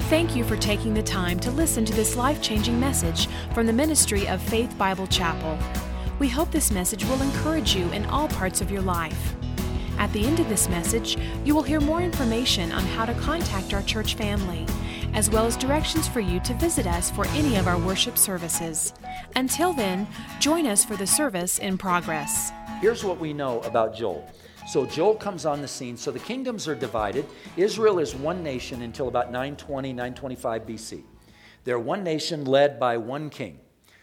Thank you for taking the time to listen to this life-changing message from the ministry of Faith Bible Chapel. We hope this message will encourage you in all parts of your life. At the end of this message, you will hear more information on how to contact our church family, as well as directions for you to visit us for any of our worship services. Until then, join us for the service in progress. Here's what we know about Joel. So Joel comes on the scene. So the kingdoms are divided. Israel is one nation until about 920, 925 BC. They're one nation led by one king.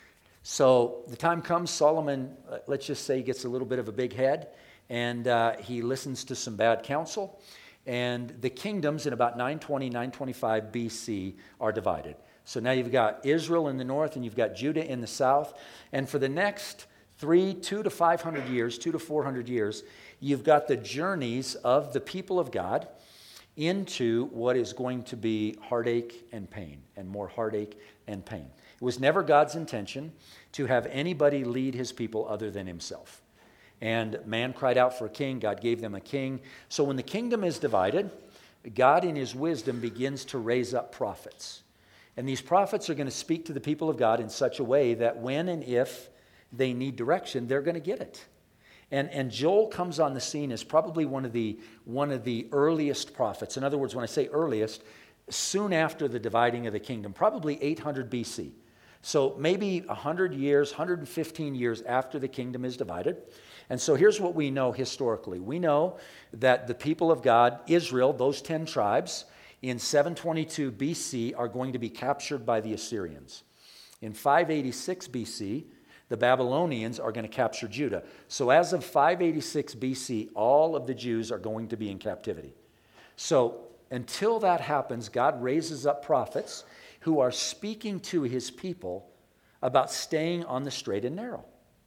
So the time comes, Solomon, let's just say, gets a little bit of a big head, and he listens to some bad counsel. And the kingdoms in about 920, 925 BC are divided. So now you've got Israel in the north and you've got Judah in the south. And for the next 200 to 500 years, 200 to 400 years, you've got the journeys of the people of God into what is going to be heartache and pain, and more heartache and pain. It was never God's intention to have anybody lead his people other than himself. And man cried out for a king. God gave them a king. So when the kingdom is divided, God in his wisdom begins to raise up prophets. And these prophets are going to speak to the people of God in such a way that when and if they need direction, they're going to get it. And Joel comes on the scene as probably one of the earliest prophets. In other words, when I say earliest, soon after the dividing of the kingdom, probably 800 BC. So maybe 100 years, 115 years after the kingdom is divided. And so here's what we know historically. We know that the people of God, Israel, those 10 tribes, in 722 BC are going to be captured by the Assyrians. In 586 BC, the Babylonians are going to capture Judah. So as of 586 BC, all of the Jews are going to be in captivity. So until that happens, God raises up prophets who are speaking to his people about staying on the straight and narrow.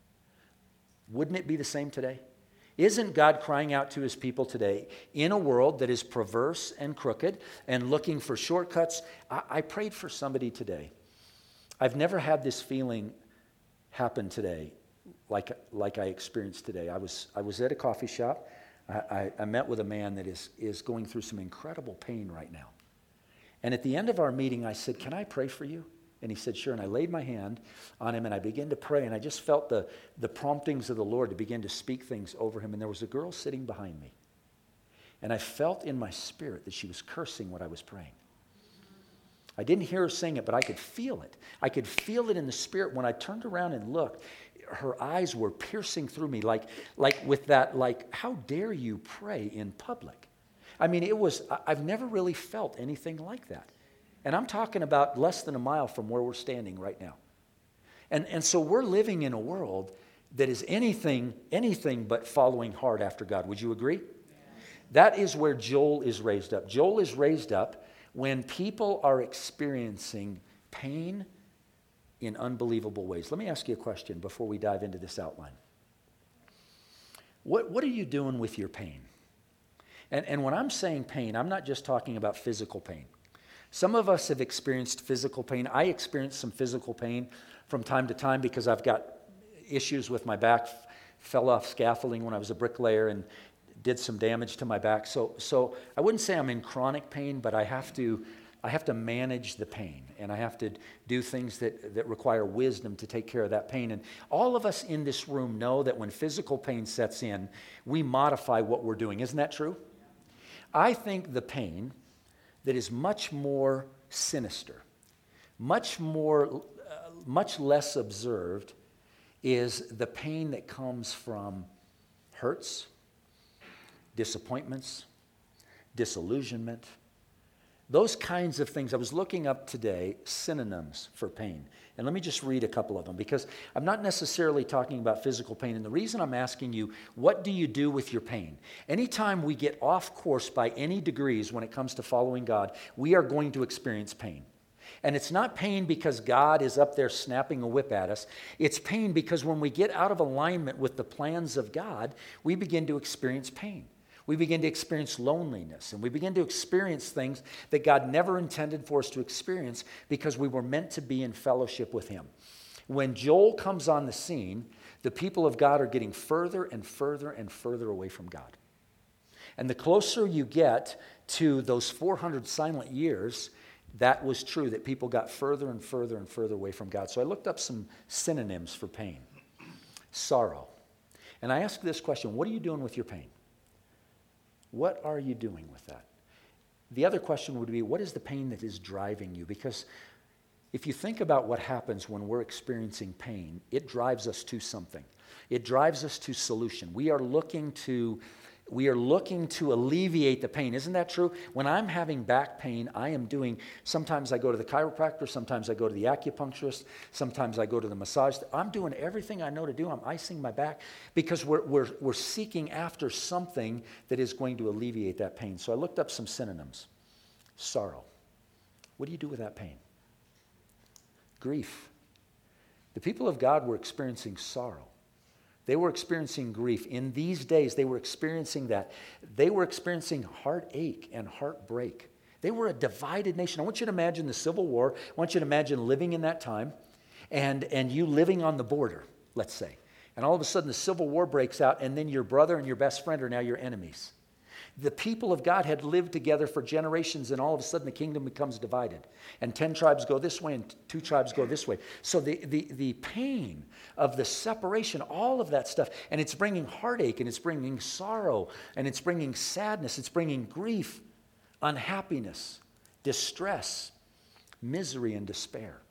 Wouldn't it be the same today? Isn't God crying out to his people today in a world that is perverse and crooked and looking for shortcuts? I prayed for somebody today. I've never had this feeling happen today like I experienced today. I was at a coffee shop. I met with a man that is going through some incredible pain right now. And at the end of our meeting, I said, "Can I pray for you?" And he said, "Sure." And I laid my hand on him and I began to pray. And I just felt the promptings of the Lord to begin to speak things over him. And there was a girl sitting behind me. And I felt in my spirit that she was cursing what I was praying. I didn't hear her saying it, but I could feel it. I could feel it in the spirit. When I turned around and looked, her eyes were piercing through me like with that, how dare you pray in public? I mean, I've never really felt anything like that. And I'm talking about less than a mile from where we're standing right now. And so we're living in a world that is anything but following hard after God. Would you agree? Yeah. That is where Joel is raised up. Joel is raised up when people are experiencing pain in unbelievable ways. Let me ask you a question before we dive into this outline. What are you doing with your pain? And when I'm saying pain, I'm not just talking about physical pain. Some of us have experienced physical pain. I experience some physical pain from time to time because I've got issues with my back. Fell off scaffolding when I was a bricklayer and did some damage to my back. So I wouldn't say I'm in chronic pain, but I have to manage the pain, and I have to do things that require wisdom to take care of that pain. And all of us in this room know that when physical pain sets in, we modify what we're doing. Isn't that true? I think the pain that is much more sinister, much less observed, is the pain that comes from hurts, disappointments, disillusionment, those kinds of things. I was looking up today synonyms for pain. And let me just read a couple of them, because I'm not necessarily talking about physical pain. And the reason I'm asking you, what do you do with your pain? Anytime we get off course by any degrees when it comes to following God, we are going to experience pain. And it's not pain because God is up there snapping a whip at us. It's pain because when we get out of alignment with the plans of God, we begin to experience pain. We begin to experience loneliness, and we begin to experience things that God never intended for us to experience because we were meant to be in fellowship with him. When Joel comes on the scene, the people of God are getting further and further and further away from God. And the closer you get to those 400 silent years, that was true, that people got further and further and further away from God. So I looked up some synonyms for pain. Sorrow. And I asked this question, what are you doing with your pain? What are you doing with that? The other question would be, what is the pain that is driving you? Because if you think about what happens when we're experiencing pain, it drives us to something. It drives us to solution. We are looking to alleviate the pain. Isn't that true? When I'm having back pain, sometimes I go to the chiropractor, sometimes I go to the acupuncturist, sometimes I go to the massage. I'm doing everything I know to do. I'm icing my back because we're seeking after something that is going to alleviate that pain. So I looked up some synonyms. Sorrow. What do you do with that pain? Grief. The people of God were experiencing sorrow. They were experiencing grief. In these days, they were experiencing that. They were experiencing heartache and heartbreak. They were a divided nation. I want you to imagine the Civil War. I want you to imagine living in that time and you living on the border, let's say. And all of a sudden, the Civil War breaks out, and then your brother and your best friend are now your enemies. The people of God had lived together for generations, and all of a sudden the kingdom becomes divided. And 10 tribes go this way, and 2 tribes go this way. So the pain of the separation, all of that stuff, and it's bringing heartache, and it's bringing sorrow, and it's bringing sadness, it's bringing grief, unhappiness, distress, misery, and despair.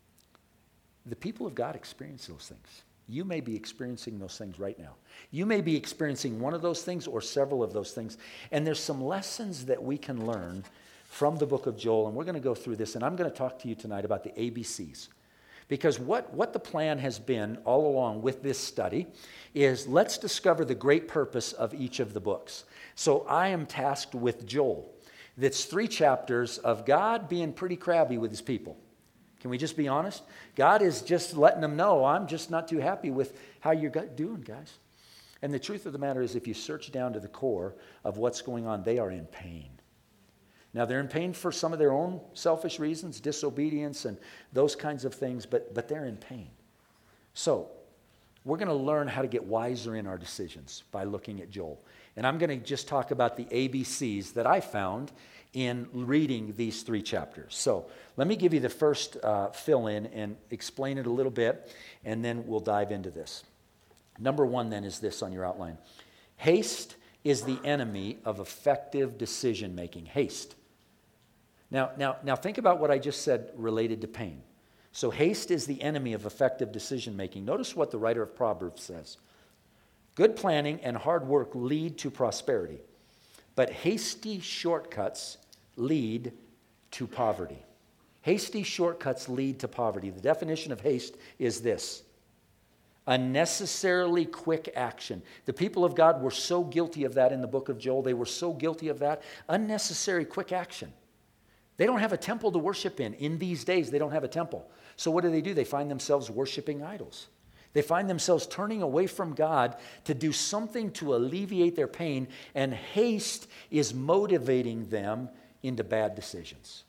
The people of God experience those things. You may be experiencing those things right now. You may be experiencing one of those things or several of those things. And there's some lessons that we can learn from the book of Joel. And we're going to go through this. And I'm going to talk to you tonight about the ABCs. Because what the plan has been all along with this study is let's discover the great purpose of each of the books. So I am tasked with Joel. That's 3 chapters of God being pretty crabby with his people. Can we just be honest? God is just letting them know, I'm just not too happy with how you're doing, guys. And the truth of the matter is, if you search down to the core of what's going on, they are in pain. Now, they're in pain for some of their own selfish reasons, disobedience and those kinds of things, but they're in pain. So, we're going to learn how to get wiser in our decisions by looking at Joel. And I'm going to just talk about the ABCs that I found in reading these 3 chapters. So let me give you the first fill-in and explain it a little bit, and then we'll dive into this. Number 1 then is this on your outline. Haste is the enemy of effective decision-making. Haste. Now think about what I just said related to pain. So haste is the enemy of effective decision-making. Notice what the writer of Proverbs says. Good planning and hard work lead to prosperity, but hasty shortcuts lead to poverty. Hasty shortcuts lead to poverty. The definition of haste is this: unnecessarily quick action. The people of God were so guilty of that in the book of Joel. They were so guilty of that. Unnecessary quick action. They don't have a temple to worship in. In these days, they don't have a temple. So what do? They find themselves worshiping idols. They find themselves turning away from God to do something to alleviate their pain, and haste is motivating them into bad decisions.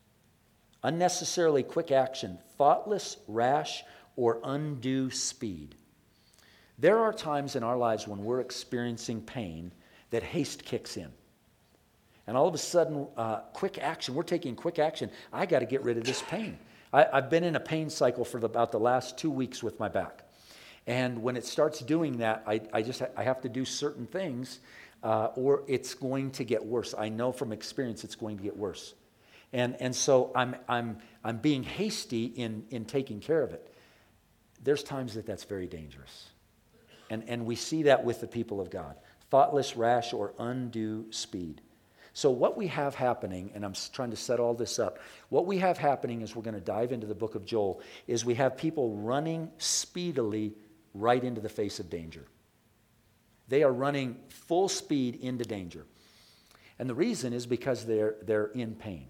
Unnecessarily quick action, thoughtless, rash, or undue speed. There are times in our lives when we're experiencing pain that haste kicks in. And all of a sudden, quick action, we're taking quick action. I got to get rid of this pain. I've been in a pain cycle for about the last 2 weeks with my back. And when it starts doing that, I have to do certain things or it's going to get worse. I know from experience it's going to get worse. And so I'm being hasty in taking care of it. There's times that's very dangerous. And we see that with the people of God. Thoughtless, rash, or undue speed. So what we have happening, and I'm trying to set all this up, what we have happening is we're going to dive into the book of Joel, is we have people running speedily right into the face of danger. They are running full speed into danger. And the reason is because they're in pain.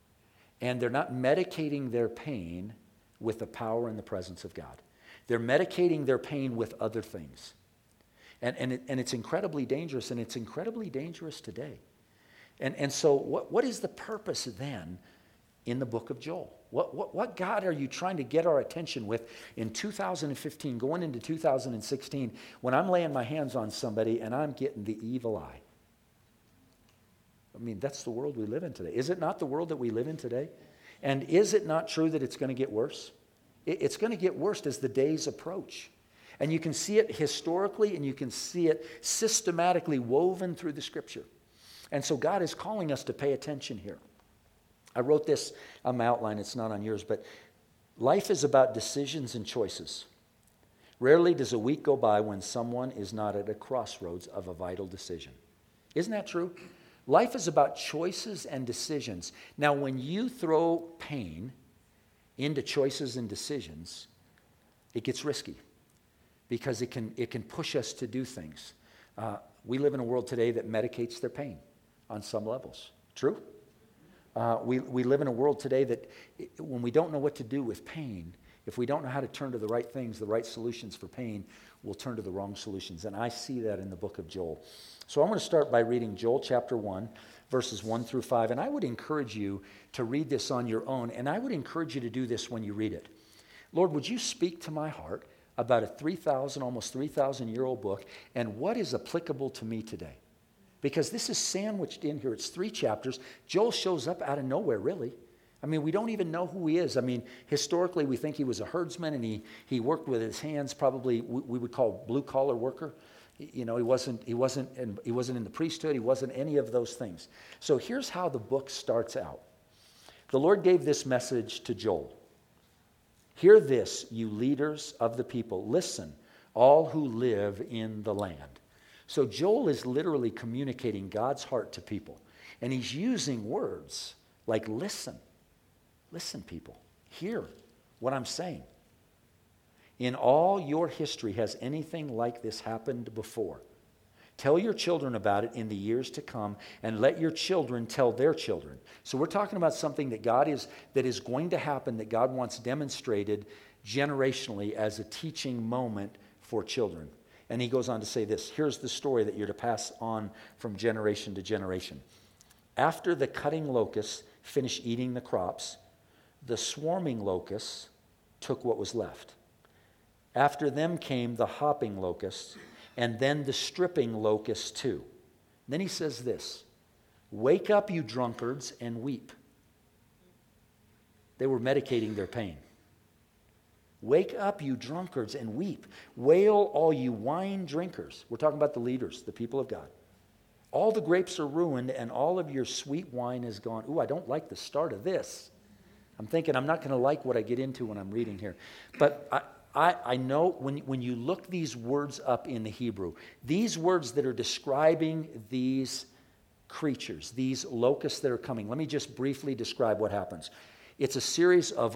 And they're not medicating their pain with the power and the presence of God. They're medicating their pain with other things. And it's incredibly dangerous, and it's incredibly dangerous today. And so what is the purpose then in the book of Joel? What God are you trying to get our attention with in 2015, going into 2016, when I'm laying my hands on somebody and I'm getting the evil eye? I mean, that's the world we live in today. Is it not the world that we live in today? And is it not true that it's going to get worse? It's going to get worse as the days approach. And you can see it historically, and you can see it systematically woven through the Scripture. And so God is calling us to pay attention here. I wrote this on my outline. It's not on yours, but life is about decisions and choices. Rarely does a week go by when someone is not at a crossroads of a vital decision. Isn't that true? Life is about choices and decisions. Now, when you throw pain into choices and decisions, it gets risky because it can push us to do things. We live in a world today that medicates their pain on some levels. True? We live in a world today that when we don't know what to do with pain, if we don't know how to turn to the right things, the right solutions for pain, we'll turn to the wrong solutions. And I see that in the book of Joel. So I'm going to start by reading Joel chapter 1, verses 1 through 5. And I would encourage you to read this on your own. And I would encourage you to do this when you read it. Lord, would you speak to my heart about a almost 3,000-year-old book, and what is applicable to me today? Because this is sandwiched in here. It's 3 chapters. Joel shows up out of nowhere, really. I mean, we don't even know who he is. I mean, historically, we think he was a herdsman, and he worked with his hands, probably we would call blue-collar worker. You know, he wasn't in the priesthood. He wasn't any of those things. So here's how the book starts out. The Lord gave this message to Joel. Hear this, you leaders of the people. Listen, all who live in the land. So Joel is literally communicating God's heart to people. And he's using words like listen. Listen, people. Hear what I'm saying. In all your history, has anything like this happened before? Tell your children about it in the years to come, and let your children tell their children. So we're talking about something that is going to happen, that God wants demonstrated generationally as a teaching moment for children. And he goes on to say this. Here's the story that you're to pass on from generation to generation. After the cutting locusts finished eating the crops, the swarming locusts took what was left. After them came the hopping locusts, and then the stripping locusts too. Then he says this, wake up, you drunkards, and weep. They were medicating their pain. Wake up, you drunkards, and weep. Wail, all you wine drinkers. We're talking about the leaders, the people of God. All the grapes are ruined, and all of your sweet wine is gone. Ooh, I don't like the start of this. I'm thinking I'm not going to like what I get into when I'm reading here. But I know when you look these words up in the Hebrew, these words that are describing these creatures, these locusts that are coming, let me just briefly describe what happens. It's a series of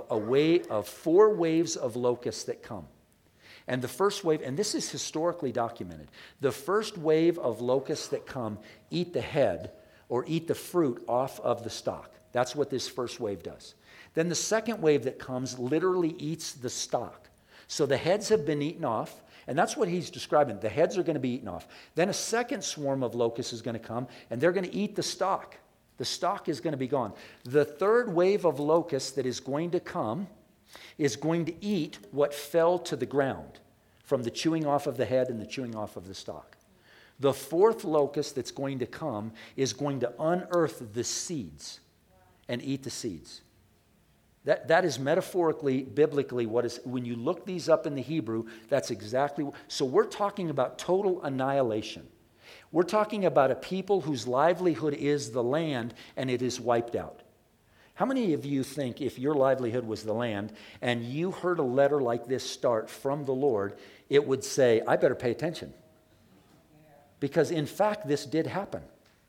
4 waves of locusts that come. And the first wave, and this is historically documented, the first wave of locusts that come eat the head or eat the fruit off of the stalk. That's what this first wave does. Then the second wave that comes literally eats the stalk. So the heads have been eaten off, and that's what he's describing. The heads are going to be eaten off. Then a second swarm of locusts is going to come, and they're going to eat the stalk. The stalk is going to be gone. The third wave of locusts that is going to come is going to eat what fell to the ground from the chewing off of the head and the chewing off of the stalk. The fourth locust that's going to come is going to unearth the seeds and eat the seeds. That is metaphorically, biblically, what is, when you look these up in the Hebrew, that's exactly, so we're talking about total annihilation. We're talking about a people whose livelihood is the land, and it is wiped out. How many of you think if your livelihood was the land, and you heard a letter like this start from the Lord, it would say, I better pay attention? Because in fact, this did happen.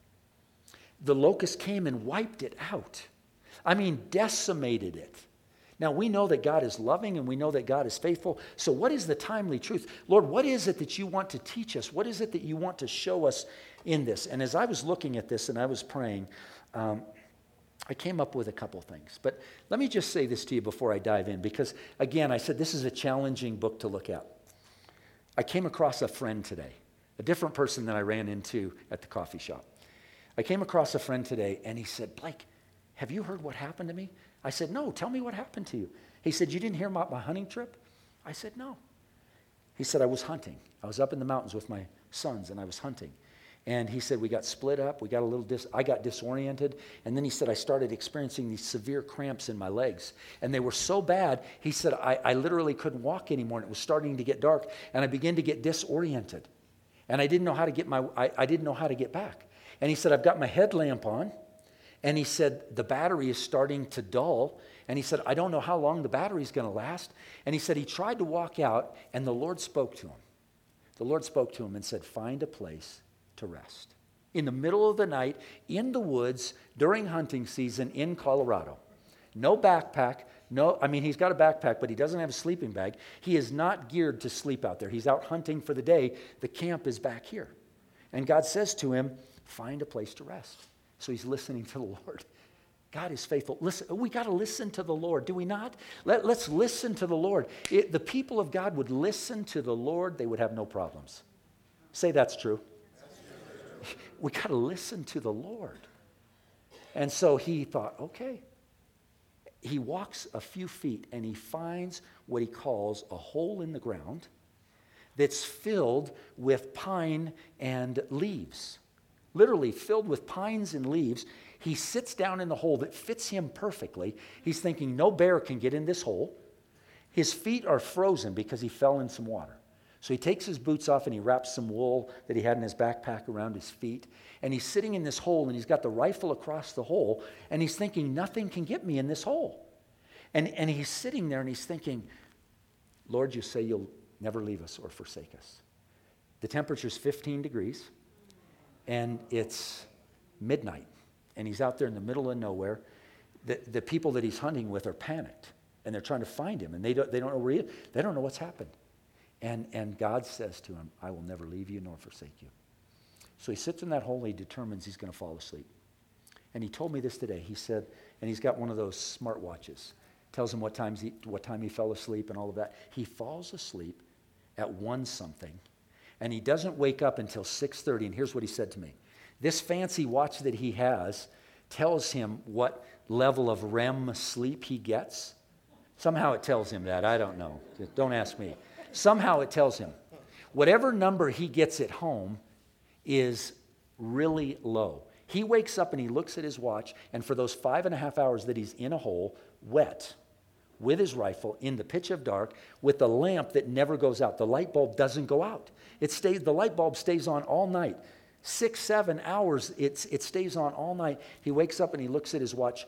The locust came and wiped it out. I mean, decimated it. Now, we know that God is loving and we know that God is faithful. So what is the timely truth? Lord, what is it that you want to teach us? What is it that you want to show us in this? And as I was looking at this and I was praying, I came up with a couple things. But let me just say this to you before I dive in, because, again, I said this is a challenging book to look at. I came across a friend today, a different person than I ran into at the coffee shop. I came across a friend today, and he said, Blake, have you heard what happened to me? I said, no, tell me what happened to you. He said, you didn't hear about my hunting trip? I said, no. He said, I was hunting. I was up in the mountains with my sons, and I was hunting. And he said, we got split up. We got I got disoriented. And then he said, I started experiencing these severe cramps in my legs. And they were so bad, he said, I literally couldn't walk anymore. And it was starting to get dark. And I began to get disoriented. And I didn't know how to get I didn't know how to get back. And he said, I've got my headlamp on. And he said, the battery is starting to dull. And he said, I don't know how long the battery's going to last. And he said, he tried to walk out, and the Lord spoke to him. The Lord spoke to him and said, find a place to rest. In the middle of the night, in the woods, during hunting season in Colorado. No backpack. He's got a backpack, but he doesn't have a sleeping bag. He is not geared to sleep out there. He's out hunting for the day. The camp is back here. And God says to him, find a place to rest. So he's listening to the Lord. God is faithful. Listen, we got to listen to the Lord, do we not? Let's listen to the Lord. The people of God would listen to the Lord, they would have no problems. Say that's true. We got to listen to the Lord. And so he thought, okay. He walks a few feet and he finds what he calls a hole in the ground that's filled with pine and leaves. Literally filled with pines and leaves. He sits down in the hole that fits him perfectly. He's thinking, no bear can get in this hole. His feet are frozen because he fell in some water. So he takes his boots off and he wraps some wool that he had in his backpack around his feet. And he's sitting in this hole and he's got the rifle across the hole. And he's thinking, nothing can get me in this hole. And he's sitting there and he's thinking, Lord, you say you'll never leave us or forsake us. The temperature's 15 degrees. And it's midnight, and he's out there in the middle of nowhere. The people that he's hunting with are panicked, and they're trying to find him, and they don't know where he is. They don't know what's happened. And God says to him, I will never leave you nor forsake you. So he sits in that hole, and he determines he's going to fall asleep. And he told me this today. He said, and he's got one of those smart watches. Tells him what time he fell asleep and all of that. He falls asleep at 1 something. And he doesn't wake up until 6:30. And here's what he said to me. This fancy watch that he has tells him what level of REM sleep he gets. Somehow it tells him that. I don't know. Don't ask me. Somehow it tells him. Whatever number he gets at home is really low. He wakes up and he looks at his watch. And for those 5.5 hours that he's in a hole, wet, with his rifle in the pitch of dark with a lamp that never goes out. The light bulb doesn't go out. The light bulb stays on all night. 6-7 hours, it stays on all night. He wakes up and he looks at his watch.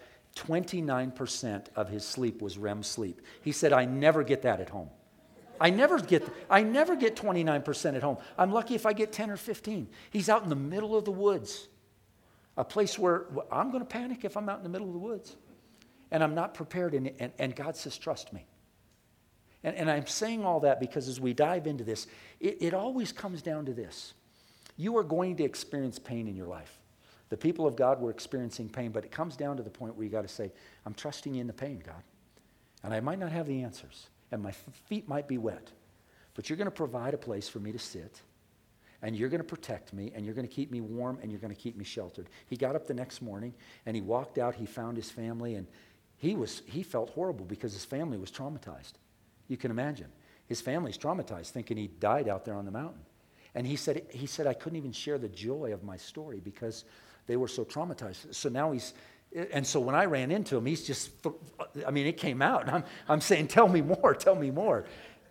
29% of his sleep was REM sleep. He said, I never get that at home. I never get 29% at home. I'm lucky if I get 10 or 15. He's out in the middle of the woods. A place where I'm going to panic if I'm out in the middle of the woods. And I'm not prepared, and God says, trust me. And I'm saying all that because as we dive into this, it always comes down to this. You are going to experience pain in your life. The people of God were experiencing pain, but it comes down to the point where you got to say, I'm trusting you in the pain, God. And I might not have the answers, and my feet might be wet, but you're going to provide a place for me to sit, and you're going to protect me, and you're going to keep me warm, and you're going to keep me sheltered. He got up the next morning, and he walked out. He found his family, and he felt horrible because his family was traumatized. You can imagine. His family's traumatized, thinking he died out there on the mountain. And he said, I couldn't even share the joy of my story because they were so traumatized. So now and so when I ran into him, he's just, it came out. And I'm saying, tell me more, tell me more.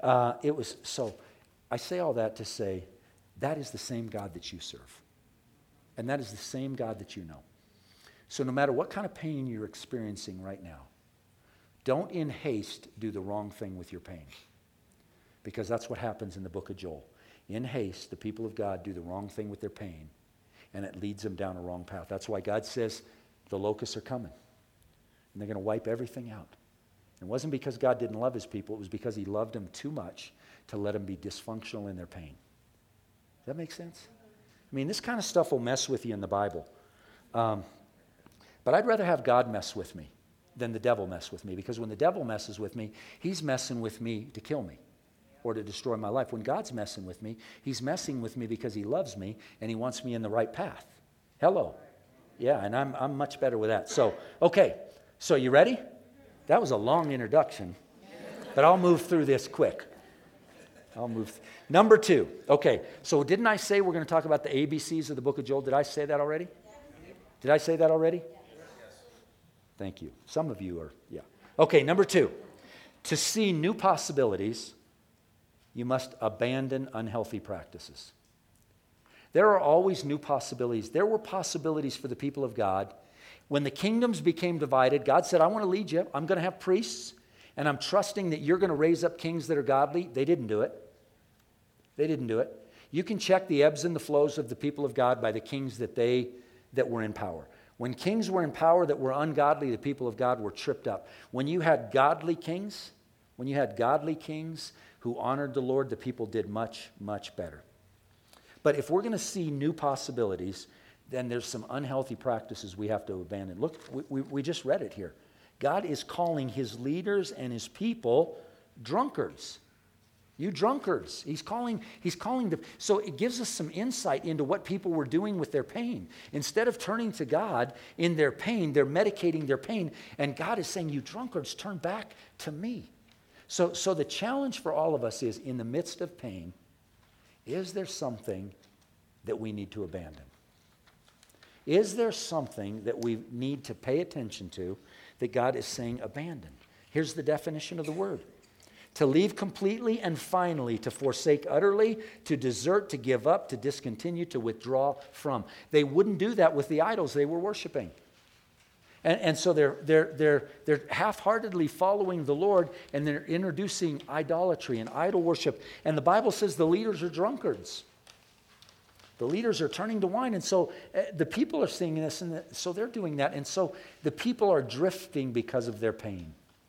I say all that to say, that is the same God that you serve. And that is the same God that you know. So no matter what kind of pain you're experiencing right now, don't in haste do the wrong thing with your pain. Because that's what happens in the book of Joel. In haste, the people of God do the wrong thing with their pain, and it leads them down a wrong path. That's why God says the locusts are coming, and they're going to wipe everything out. It wasn't because God didn't love his people. It was because he loved them too much to let them be dysfunctional in their pain. Does that make sense? This kind of stuff will mess with you in the Bible. But I'd rather have God mess with me than the devil mess with me, because when the devil messes with me, he's messing with me to kill me or to destroy my life. When God's messing with me, he's messing with me because he loves me and he wants me in the right path. Hello. Yeah, and I'm much better with that. So, okay. So you ready? That was a long introduction, but I'll move through this quick. I'll move. Number 2. Okay, so didn't I say we're going to talk about the ABCs of the book of Joel? Did I say that already? Did I say that already? Yes. Thank you. Some of you are, yeah. Okay, number 2. To see new possibilities, you must abandon unhealthy practices. There are always new possibilities. There were possibilities for the people of God. When the kingdoms became divided, God said, I want to lead you. I'm going to have priests, and I'm trusting that you're going to raise up kings that are godly. They didn't do it. They didn't do it. You can check the ebbs and the flows of the people of God by the kings that were in power. When kings were in power that were ungodly, the people of God were tripped up. When you had godly kings who honored the Lord, the people did much, much better. But if we're going to see new possibilities, then there's some unhealthy practices we have to abandon. Look, we just read it here. God is calling his leaders and his people drunkards. You drunkards. He's calling them. So it gives us some insight into what people were doing with their pain. Instead of turning to God in their pain, they're medicating their pain. And God is saying, you drunkards, turn back to me. So the challenge for all of us is, in the midst of pain, is there something that we need to abandon? Is there something that we need to pay attention to that God is saying abandon? Here's the definition of the word. To leave completely and finally, to forsake utterly, to desert, to give up, to discontinue, to withdraw from. They wouldn't do that with the idols they were worshiping. And so they're half-heartedly following the Lord, and they're introducing idolatry and idol worship. And the Bible says the leaders are drunkards. The leaders are turning to wine. And so the people are seeing this, and so they're doing that. And so the people are drifting because of their pain.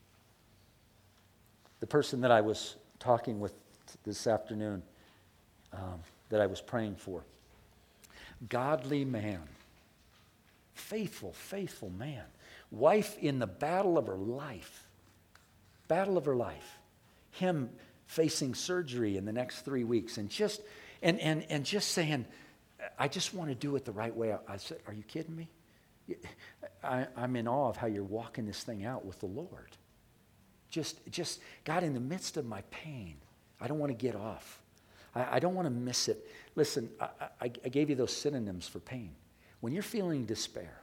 The person that I was talking with this afternoon, that I was praying for, godly man, faithful man, wife in the battle of her life, him facing surgery in the next 3 weeks, and just saying, I just want to do it the right way. I said, are you kidding me? I'm in awe of how you're walking this thing out with the Lord. Just God, in the midst of my pain, I don't want to get off. I don't want to miss it. Listen, I gave you those synonyms for pain. When you're feeling despair,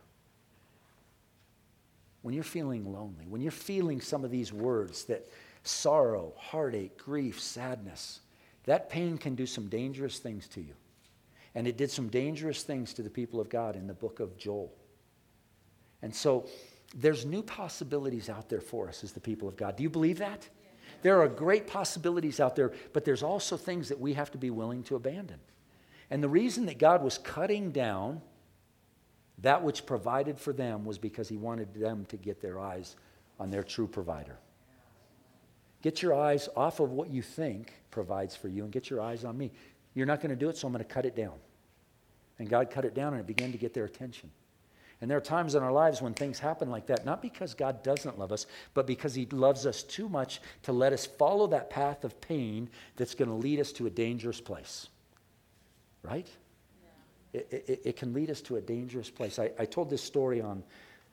when you're feeling lonely, when you're feeling some of these words, that sorrow, heartache, grief, sadness, that pain can do some dangerous things to you. And it did some dangerous things to the people of God in the book of Joel. And so there's new possibilities out there for us as the people of God. Do you believe that? Yeah. There are great possibilities out there, but there's also things that we have to be willing to abandon. And the reason that God was cutting down that which provided for them was because he wanted them to get their eyes on their true provider. Get your eyes off of what you think provides for you and get your eyes on me. You're not going to do it, so I'm going to cut it down. And God cut it down, and it began to get their attention. And there are times in our lives when things happen like that, not because God doesn't love us, but because he loves us too much to let us follow that path of pain that's going to lead us to a dangerous place. Right? Yeah. It can lead us to a dangerous place. I told this story on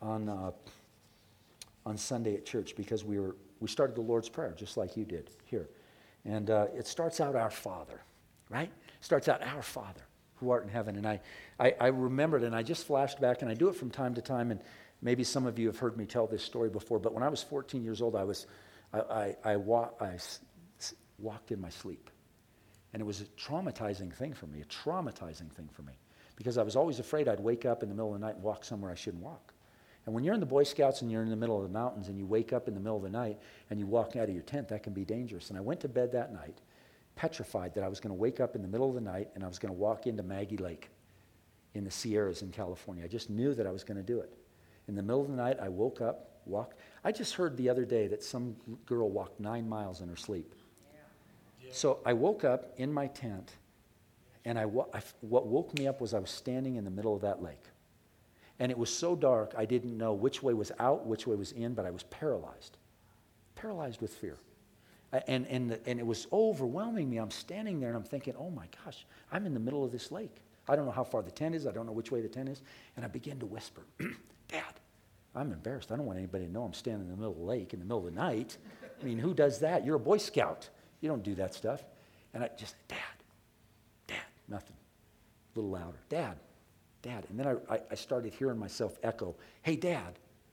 Sunday at church because we started the Lord's Prayer just like you did here. And it starts out, our Father, right? Starts out, our Father who art in heaven. And I remembered, and I just flashed back, and I do it from time to time, and maybe some of you have heard me tell this story before, but when I was 14 years old, I walked in my sleep. And it was a traumatizing thing for me, because I was always afraid I'd wake up in the middle of the night and walk somewhere I shouldn't walk. And when you're in the Boy Scouts and you're in the middle of the mountains and you wake up in the middle of the night and you walk out of your tent, that can be dangerous. And I went to bed that night petrified that I was going to wake up in the middle of the night and I was going to walk into Maggie Lake in the Sierras in California. I just knew that I was going to do it. In the middle of the night, I woke up, walked. I just heard the other day that some girl walked 9 miles in her sleep. Yeah. So I woke up in my tent, and what woke me up was I was standing in the middle of that lake. And it was so dark, I didn't know which way was out, which way was in, but I was paralyzed with fear. And it was overwhelming me. I'm standing there and I'm thinking, oh my gosh, I'm in the middle of this lake. I don't know how far the tent is. I don't know which way the tent is. And I begin to whisper, Dad, I'm embarrassed. I don't want anybody to know I'm standing in the middle of the lake in the middle of the night. I mean, who does that? You're a Boy Scout. You don't do that stuff. And I just, Dad, nothing. A little louder, Dad. And then I started hearing myself echo, hey, Dad.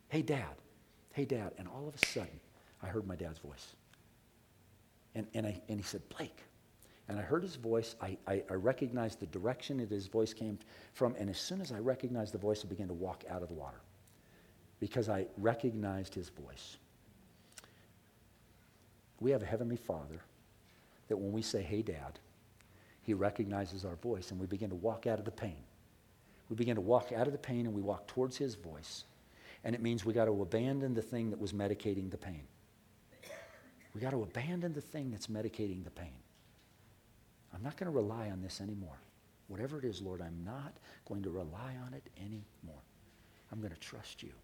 And all of a sudden, I heard my dad's voice. And he said, Blake. And I heard his voice. I recognized the direction that his voice came from. And as soon as I recognized the voice, I began to walk out of the water because I recognized his voice. We have a Heavenly Father that when we say, hey, Dad, he recognizes our voice, and we begin to walk out of the pain. We begin to walk out of the pain, and we walk towards his voice. And it means we got to abandon the thing that was medicating the pain. We got to abandon the thing that's medicating the pain. I'm not going to rely on this anymore. Whatever it is, Lord, I'm not going to rely on it anymore. I'm going to trust you.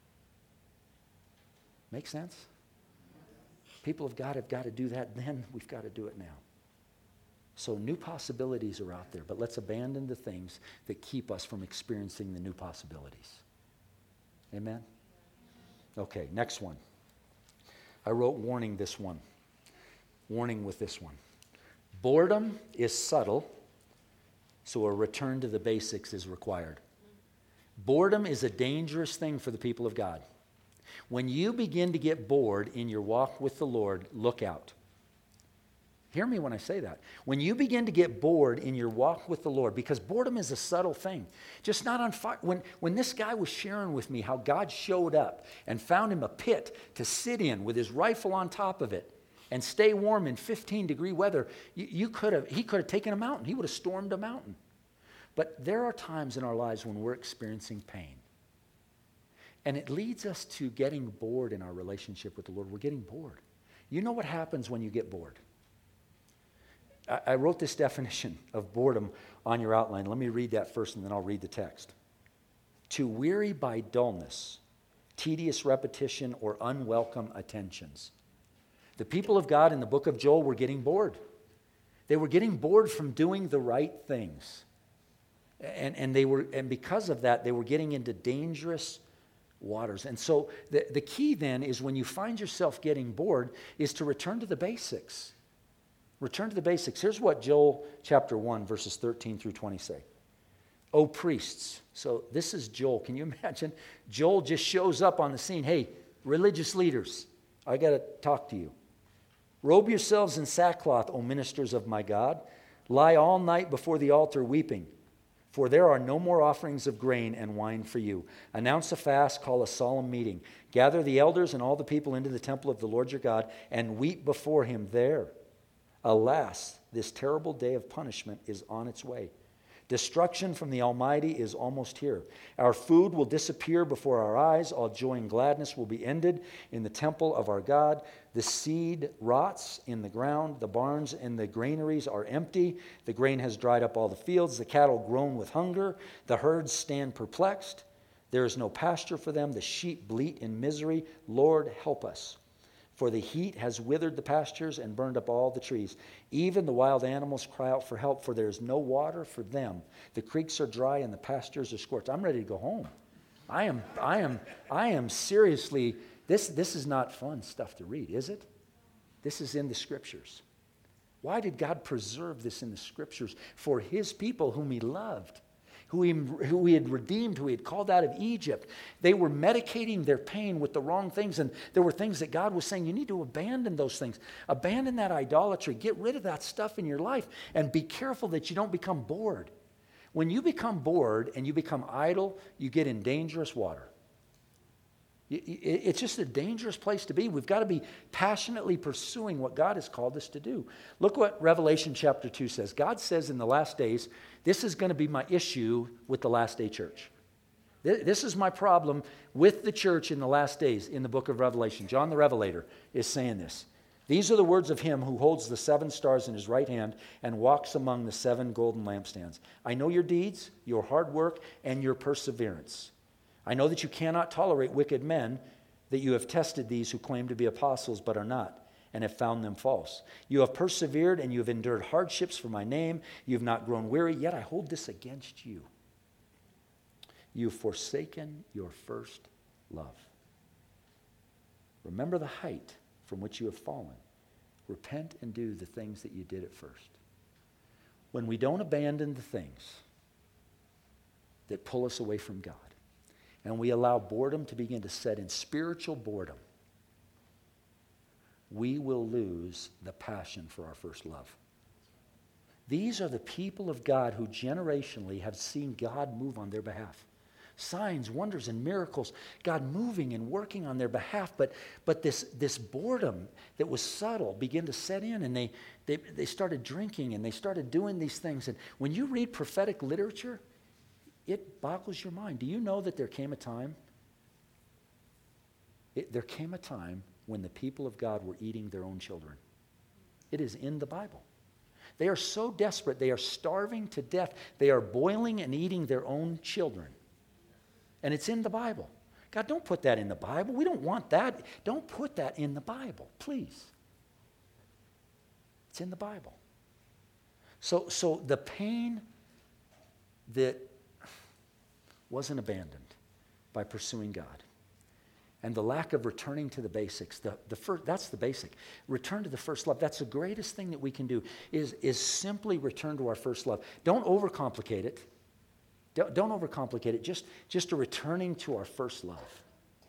Make sense? People of God have got to do that then. We've got to do it now. So new possibilities are out there, but let's abandon the things that keep us from experiencing the new possibilities. Amen? Okay, next one. I wrote warning this one. Warning with this one. Boredom is subtle, so a return to the basics is required. Boredom is a dangerous thing for the people of God. When you begin to get bored in your walk with the Lord, look out. Hear me when I say that. When you begin to get bored in your walk with the Lord, because boredom is a subtle thing, just not on fire. When this guy was sharing with me how God showed up and found him a pit to sit in with his rifle on top of it and stay warm in 15-degree weather, he could have taken a mountain. He would have stormed a mountain. But there are times in our lives when we're experiencing pain. And it leads us to getting bored in our relationship with the Lord. We're getting bored. You know what happens when you get bored? I wrote this definition of boredom on your outline. Let me read that first, and then I'll read the text. To weary by dullness, tedious repetition, or unwelcome attentions. The people of God in the book of Joel were getting bored. They were getting bored from doing the right things. And because of that, they were getting into dangerous waters. And so the key then is when you find yourself getting bored is to return to the basics. Return to the basics. Here's what Joel chapter 1, verses 13 through 20 say. O priests. So this is Joel. Can you imagine? Joel just shows up on the scene. Hey, religious leaders, I got to talk to you. Robe yourselves in sackcloth, O ministers of my God. Lie all night before the altar weeping. For there are no more offerings of grain and wine for you. Announce a fast, call a solemn meeting. Gather the elders and all the people into the temple of the Lord your God and weep before him there. Alas, this terrible day of punishment is on its way. Destruction from the Almighty is almost here. Our food will disappear before our eyes. All joy and gladness will be ended in the temple of our God. The seed rots in the ground. The barns and the granaries are empty. The grain has dried up all the fields. The cattle groan with hunger. The herds stand perplexed. There is no pasture for them. The sheep bleat in misery. Lord, help us. For the heat has withered the pastures and burned up all the trees. Even the wild animals cry out for help, for there is no water for them. The creeks are dry and the pastures are scorched. I'm ready to go home. I am seriously, this is not fun stuff to read, is it? This is in the Scriptures. Why did God preserve this in the Scriptures? For his people whom he loved, who he had redeemed, who he had called out of Egypt. They were medicating their pain with the wrong things, and there were things that God was saying, you need to abandon those things. Abandon that idolatry. Get rid of that stuff in your life, and be careful that you don't become bored. When you become bored and you become idle, you get in dangerous water. It's just a dangerous place to be. We've got to be passionately pursuing what God has called us to do. Look what Revelation chapter 2 says. God says in the last days, this is going to be my issue with the last day church. This is my problem with the church in the last days in the book of Revelation. John the Revelator is saying this. These are the words of him who holds the 7 stars in his right hand and walks among the 7 golden lampstands. I know your deeds, your hard work, and your perseverance. I know that you cannot tolerate wicked men, that you have tested these who claim to be apostles but are not, and have found them false. You have persevered and you have endured hardships for my name. You have not grown weary, yet I hold this against you. You have forsaken your first love. Remember the height from which you have fallen. repent and do the things that you did at first. When we don't abandon the things that pull us away from God, and we allow boredom to begin to set in, spiritual boredom, we will lose the passion for our first love. These are the people of God who generationally have seen God move on their behalf. Signs, wonders, and miracles, God moving and working on their behalf. But this boredom that was subtle began to set in, and they started drinking, and they started doing these things. And when you read prophetic literature, it boggles your mind. Do you know that there came a time when the people of God were eating their own children? It is in the Bible. They are so desperate, they are starving to death. They are boiling and eating their own children. And it's in the Bible. God, don't put that in the Bible. We don't want that. Don't put that in the Bible, please. It's in the Bible. So the pain that wasn't abandoned by pursuing God, and the lack of returning to the basics, that's the basic. Return to the first love. That's the greatest thing that we can do, is simply return to our first love. Don't overcomplicate it. Don't overcomplicate it. Just a returning to our first love.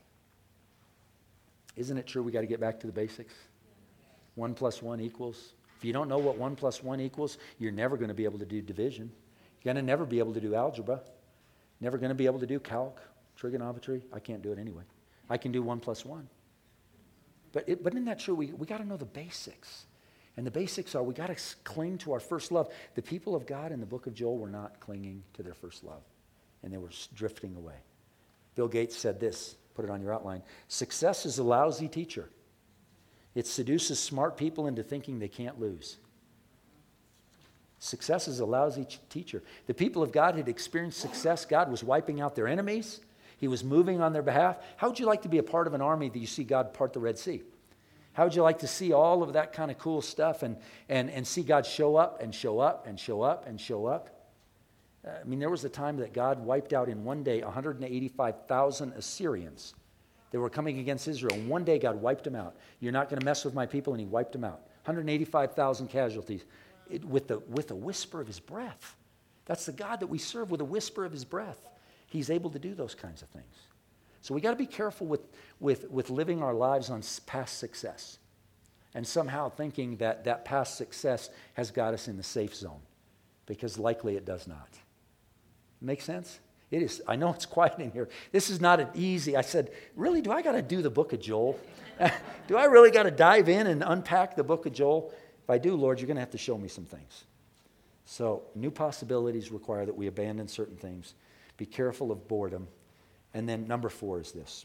Isn't it true we got to get back to the basics? 1 + 1 equals. If you don't know what 1 + 1 equals, you're never going to be able to do division. You're going to never be able to do algebra. Never going to be able to do calc, trigonometry. I can't do it anyway. I can do 1 + 1. But isn't that true? We got to know the basics. And the basics are we got to cling to our first love. The people of God in the book of Joel were not clinging to their first love, and they were drifting away. Bill Gates said this, put it on your outline: success is a lousy teacher. It seduces smart people into thinking they can't lose. Success is a lousy teacher. The people of God had experienced success. God was wiping out their enemies. He was moving on their behalf. How would you like to be a part of an army that you see God part the Red Sea? How would you like to see all of that kind of cool stuff and see God show up and show up and show up and show up? I mean, there was a time that God wiped out in one day 185,000 Assyrians that were coming against Israel. In one day, God wiped them out. You're not going to mess with my people, and he wiped them out. 185,000 casualties with a whisper of his breath. That's the God that we serve, with a whisper of his breath. He's able to do those kinds of things. So we got to be careful with living our lives on past success and somehow thinking that past success has got us in the safe zone, because likely it does not. Make sense? It is. I know it's quiet in here. This is not an easy. I said, really, do I got to do the book of Joel? Do I really got to dive in and unpack the book of Joel? If I do, Lord, you're going to have to show me some things. So new possibilities require that we abandon certain things. Be careful of boredom. And then number 4 is this: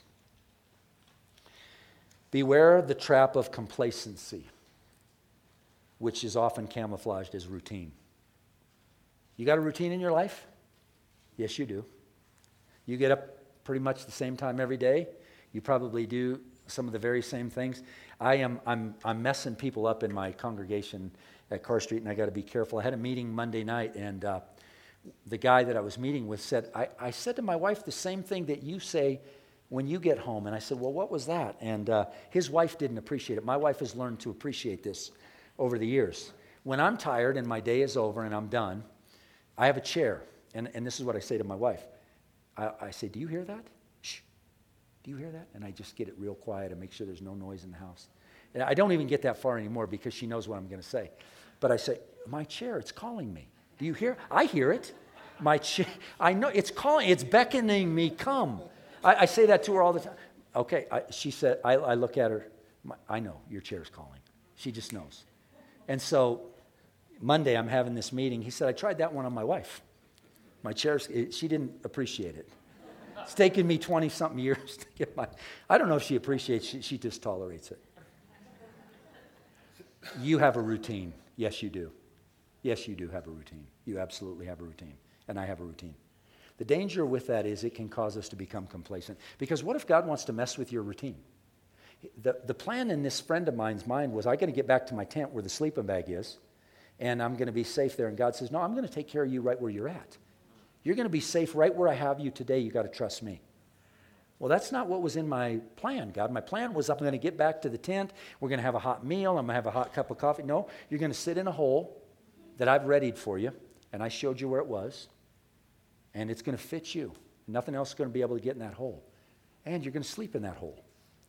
beware the trap of complacency, which is often camouflaged as routine. You got a routine in your life? Yes, you do. You get up pretty much the same time every day. You probably do some of the very same things. I'm messing people up in my congregation at Carr Street, and I got to be careful. I had a meeting Monday night, and the guy that I was meeting with said, I said to my wife the same thing that you say when you get home. And I said, well, what was that? And his wife didn't appreciate it. My wife has learned to appreciate this over the years. When I'm tired and my day is over and I'm done, I have a chair. And this is what I say to my wife. I say, do you hear that? Shh. Do you hear that? And I just get it real quiet and make sure there's no noise in the house. And I don't even get that far anymore because she knows what I'm going to say. But I say, my chair, it's calling me. Do you hear? I hear it. My chair, I know it's calling, it's beckoning me, come. I say that to her all the time. Okay, she said, I look at her, I know your chair's calling. She just knows. And so Monday I'm having this meeting. He said, I tried that one on my wife. My chair, she didn't appreciate it. It's taken me 20-something years to get my, I don't know if she appreciates it, she just tolerates it. You have a routine. Yes, you do. Yes, you do have a routine. You absolutely have a routine. And I have a routine. The danger with that is it can cause us to become complacent. Because what if God wants to mess with your routine? The plan in this friend of mine's mind was, I got to get back to my tent where the sleeping bag is, and I'm going to be safe there. And God says, no, I'm going to take care of you right where you're at. You're going to be safe right where I have you today. You got to trust me. Well, that's not what was in my plan, God. My plan was I'm going to get back to the tent. We're going to have a hot meal. I'm going to have a hot cup of coffee. No, you're going to sit in a hole that I've readied for you, and I showed you where it was, and it's going to fit you. Nothing else is going to be able to get in that hole. And you're going to sleep in that hole.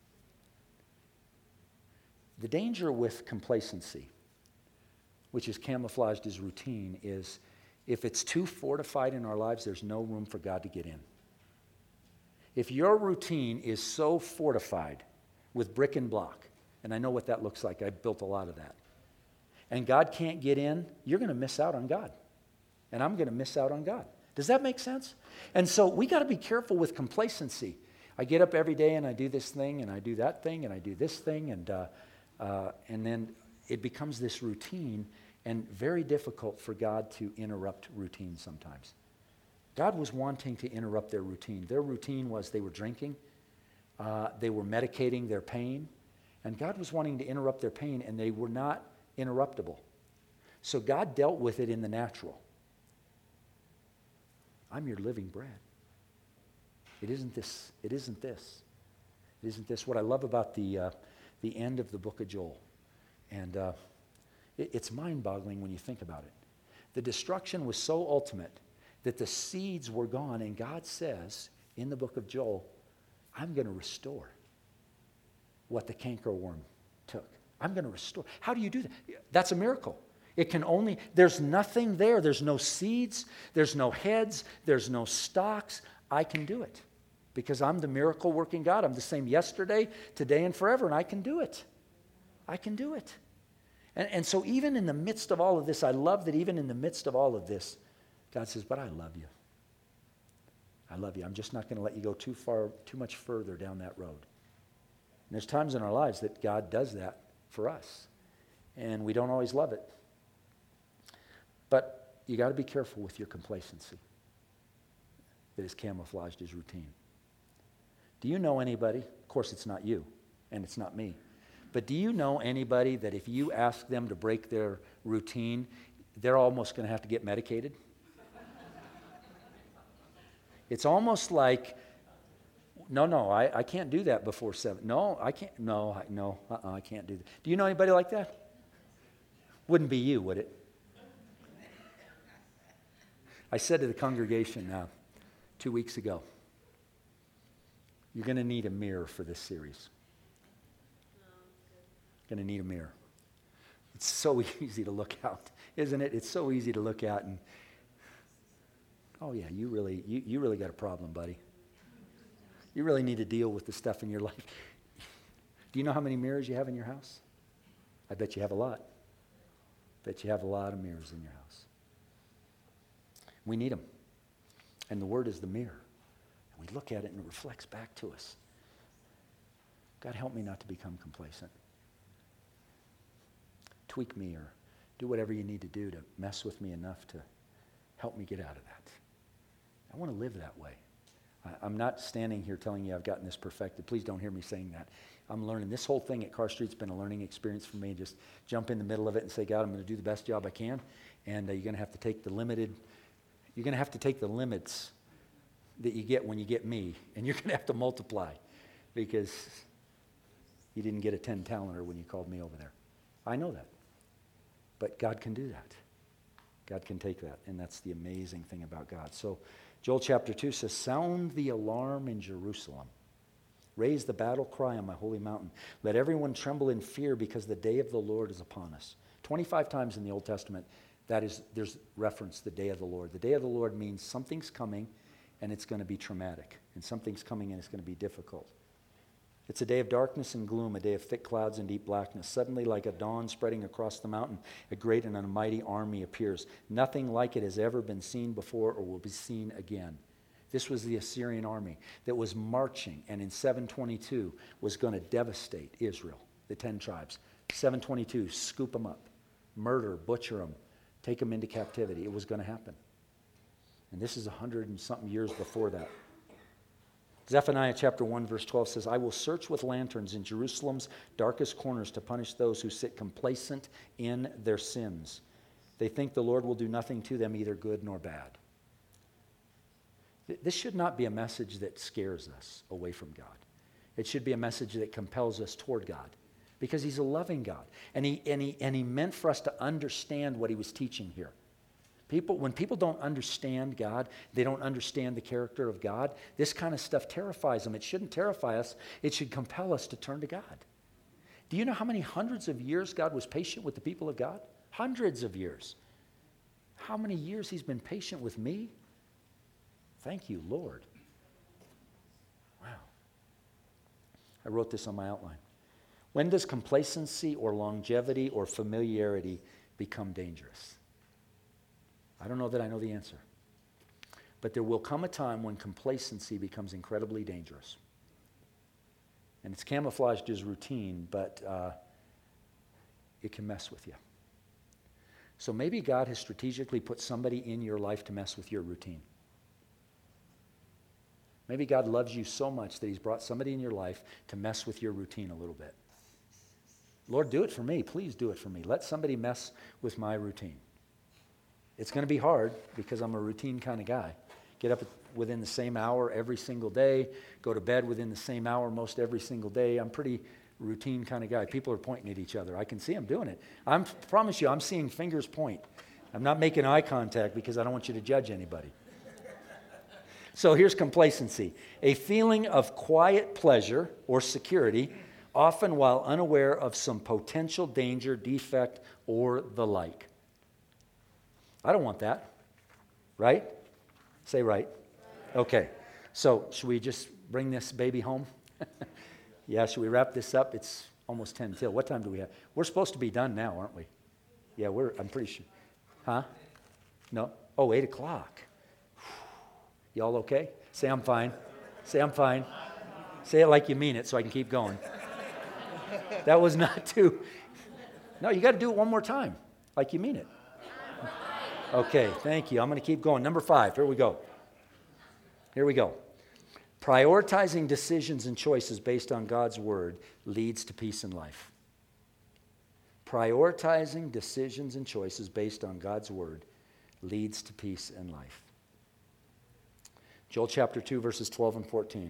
The danger with complacency, which is camouflaged as routine, is if it's too fortified in our lives, there's no room for God to get in. If your routine is so fortified with brick and block, and I know what that looks like, I built a lot of that, and God can't get in, you're going to miss out on God. And I'm going to miss out on God. Does that make sense? And so we got to be careful with complacency. I get up every day and I do this thing and I do that thing and I do this thing, and then it becomes this routine, and very difficult for God to interrupt routine sometimes. God was wanting to interrupt their routine. Their routine was they were drinking, they were medicating their pain, and God was wanting to interrupt their pain, and they were not interruptible. So God dealt with it in the natural. I'm your living bread. It isn't this. It isn't this. It isn't this. What I love about the end of the book of Joel, and it's mind-boggling when you think about it. The destruction was so ultimate that the seeds were gone, and God says in the book of Joel, I'm going to restore what the cankerworm took. I'm going to restore. How do you do that? That's a miracle. It can only, there's nothing there. There's no seeds. There's no heads. There's no stalks. I can do it because I'm the miracle working God. I'm the same yesterday, today, and forever, and I can do it. I can do it. And so even in the midst of all of this, I love that even in the midst of all of this, God says, but I love you. I love you. I'm just not going to let you go too much further down that road. And there's times in our lives that God does that for us, and we don't always love it. But you got to be careful with your complacency that is camouflaged as routine. Do you know anybody? Of course, it's not you, and it's not me. But do you know anybody that if you ask them to break their routine, they're almost going to have to get medicated? It's almost like, no, I can't do that before 7. No, I can't. I can't do that. Do you know anybody like that? Wouldn't be you, would it? I said to the congregation 2 weeks ago, you're going to need a mirror for this series. Going to need a mirror. It's so easy to look out, isn't it? It's so easy to look out and, oh yeah, you really got a problem, buddy. You really need to deal with the stuff in your life. Do you know how many mirrors you have in your house? I bet you have a lot. Bet you have a lot of mirrors in your house. We need them. And the Word is the mirror. And we look at it and it reflects back to us. God, help me not to become complacent. Tweak me or do whatever you need to do to mess with me enough to help me get out of that. I want to live that way. I'm not standing here telling you I've gotten this perfected. Please don't hear me saying that. I'm learning. This whole thing at Carr Street's been a learning experience for me. Just jump in the middle of it and say, God, I'm going to do the best job I can. And you're going to have to take the limits that you get when you get me, and you're going to have to multiply because you didn't get a 10-talented when you called me over there. I know that. But God can do that. God can take that, and that's the amazing thing about God. So Joel chapter 2 says, sound the alarm in Jerusalem. Raise the battle cry on my holy mountain. Let everyone tremble in fear because the day of the Lord is upon us. 25 times in the Old Testament, there's reference the day of the Lord. The day of the Lord means something's coming and it's going to be traumatic. And something's coming and it's going to be difficult. It's a day of darkness and gloom, a day of thick clouds and deep blackness. Suddenly, like a dawn spreading across the mountain, a great and a mighty army appears. Nothing like it has ever been seen before or will be seen again. This was the Assyrian army that was marching and in 722 was going to devastate Israel, the 10 tribes. 722, scoop them up, murder, butcher them, take them into captivity. It was going to happen. And this is 100 and something years before that. Zephaniah chapter 1 verse 12 says, I will search with lanterns in Jerusalem's darkest corners to punish those who sit complacent in their sins. They think the Lord will do nothing to them, either good nor bad. This should not be a message that scares us away from God. It should be a message that compels us toward God, because he's a loving God. And he meant for us to understand what he was teaching here. When people don't understand God, they don't understand the character of God, this kind of stuff terrifies them. It shouldn't terrify us. It should compel us to turn to God. Do you know how many hundreds of years God was patient with the people of God? Hundreds of years. How many years he's been patient with me? Thank you, Lord. Wow. I wrote this on my outline. When does complacency or longevity or familiarity become dangerous? I don't know that I know the answer. But there will come a time when complacency becomes incredibly dangerous. And it's camouflaged as routine, but it can mess with you. So maybe God has strategically put somebody in your life to mess with your routine. Maybe God loves you so much that he's brought somebody in your life to mess with your routine a little bit. Lord, do it for me. Please do it for me. Let somebody mess with my routine. It's going to be hard because I'm a routine kind of guy. Get up within the same hour every single day. Go to bed within the same hour most every single day. I'm pretty routine kind of guy. People are pointing at each other. I can see them doing it. I promise you, I'm seeing fingers point. I'm not making eye contact because I don't want you to judge anybody. So here's complacency. A feeling of quiet pleasure or security, often while unaware of some potential danger, defect, or the like. I don't want that. Right? Say right. Okay. So should we just bring this baby home? Yeah, should we wrap this up? It's almost 10 till. What time do we have? We're supposed to be done now, aren't we? Yeah, I'm pretty sure. Huh? No? Oh, 8 o'clock. Y'all okay? Say I'm fine. Say I'm fine. Say it like you mean it so I can keep going. That was not too... No, you got to do it one more time, like you mean it. Okay, thank you. I'm going to keep going. Number 5, here we go. Here we go. Prioritizing decisions and choices based on God's word leads to peace in life. Prioritizing decisions and choices based on God's word leads to peace in life. Joel chapter 2, verses 12 and 14.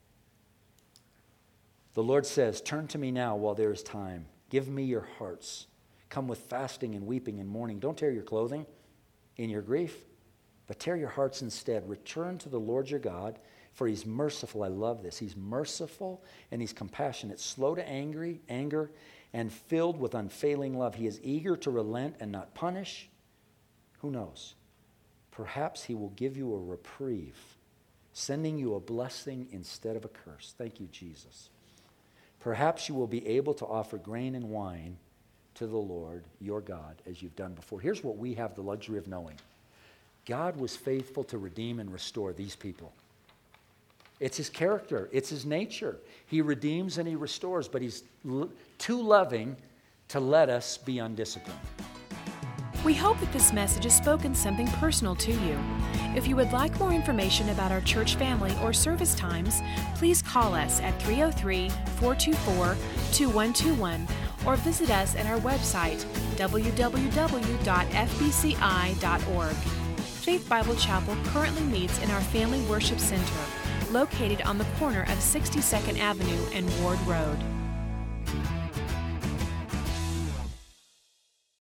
The Lord says, "Turn to me now while there is time. Give me your hearts. Come with fasting and weeping and mourning. Don't tear your clothing in your grief, but tear your hearts instead. Return to the Lord your God, for he's merciful." I love this. He's merciful and he's compassionate, slow to anger, and filled with unfailing love. He is eager to relent and not punish. Who knows? Perhaps he will give you a reprieve, sending you a blessing instead of a curse. Thank you, Jesus. Perhaps you will be able to offer grain and wine to the Lord, your God, as you've done before. Here's what we have the luxury of knowing. God was faithful to redeem and restore these people. It's his character. It's his nature. He redeems and he restores, but he's too loving to let us be undisciplined. We hope that this message has spoken something personal to you. If you would like more information about our church family or service times, please call us at 303-424-2121 or visit us at our website, www.fbci.org. Faith Bible Chapel currently meets in our Family Worship Center, located on the corner of 62nd Avenue and Ward Road.